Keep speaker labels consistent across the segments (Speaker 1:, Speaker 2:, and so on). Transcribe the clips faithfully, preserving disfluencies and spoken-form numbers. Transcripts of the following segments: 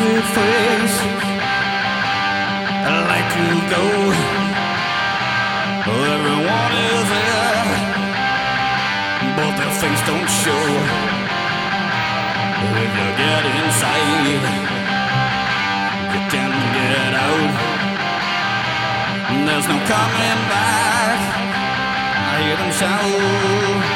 Speaker 1: secret phrase. I like to go. Everyone is there, but their face don't show. If you get inside, you can't get out. There's no coming back. I hear them shout.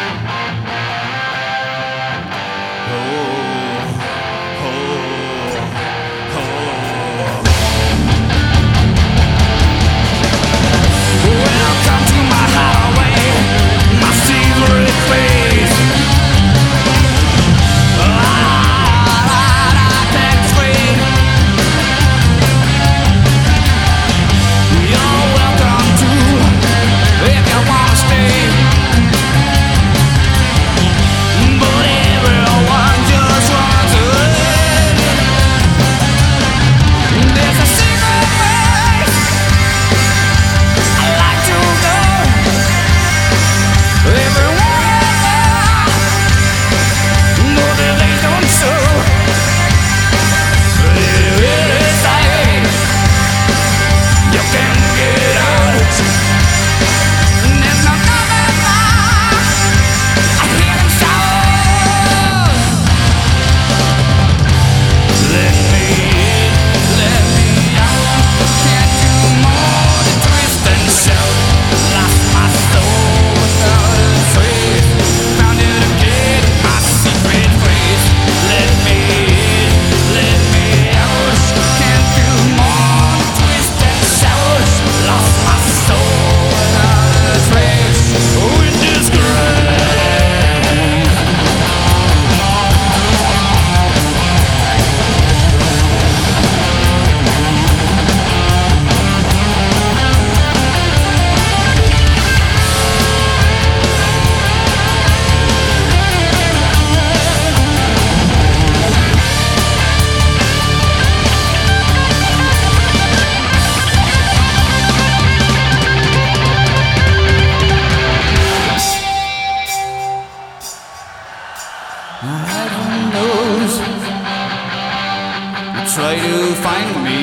Speaker 1: Heaven knows you try to find me.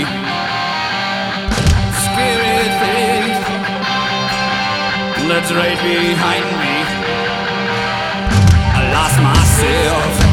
Speaker 1: Spirit face that's right behind me. I lost myself.